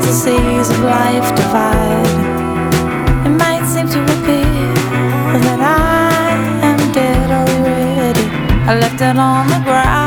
fantasies of life divide. It might seem to appear that I am dead already. I left it on the ground.